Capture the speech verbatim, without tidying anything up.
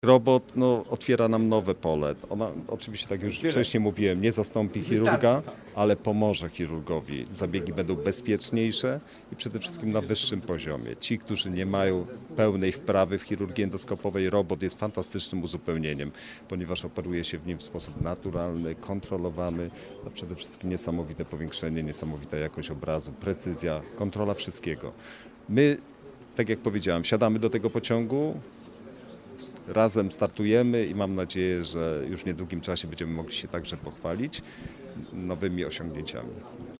Robot no, otwiera nam nowe pole. Ona, oczywiście, tak już wcześniej mówiłem, nie zastąpi chirurga, ale pomoże chirurgowi. Zabiegi będą bezpieczniejsze i przede wszystkim na wyższym poziomie. Ci, którzy nie mają pełnej wprawy w chirurgii endoskopowej, robot jest fantastycznym uzupełnieniem, ponieważ operuje się w nim w sposób naturalny, kontrolowany, a przede wszystkim niesamowite powiększenie, niesamowita jakość obrazu, precyzja, kontrola wszystkiego. My, tak jak powiedziałem, wsiadamy do tego pociągu, razem startujemy i mam nadzieję, że już w niedługim czasie będziemy mogli się także pochwalić nowymi osiągnięciami.